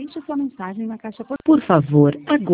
Deixe sua mensagem na caixa por favor, aguarde.